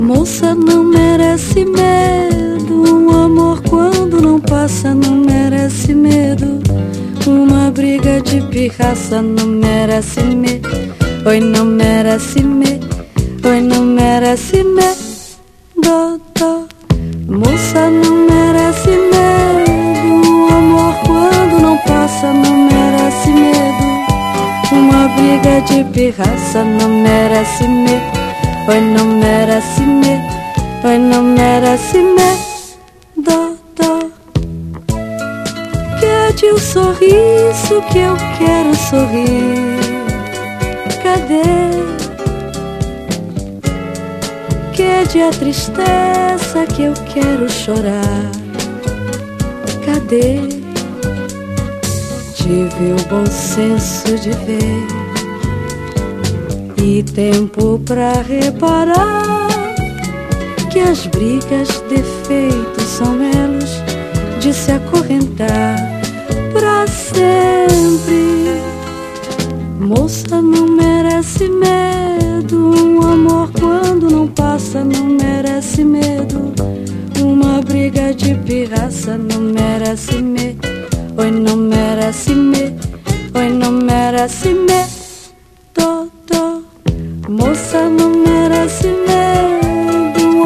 Moça, não merece medo. Um amor quando não passa não merece medo. Uma briga de pirraça não merece medo. Oi, não merece medo. Oi, não merece medo. Moça, não merece medo. Um amor quando não passa não merece medo. Uma briga de pirraça não merece medo. Oi, não merece medo. Oi, não merece medo. Quede o sorriso que eu quero sorrir. Cadê? Quede a tristeza que eu quero chorar. Cadê? Tive o bom senso de ver e tempo pra reparar que as brigas, defeitos são melos de se acorrentar pra sempre. Moça, não merece medo. Um amor quando não passa não merece medo. Uma briga de pirraça não merece medo. Oi, não merece medo. Oi, não merece medo. Moça, não merece medo.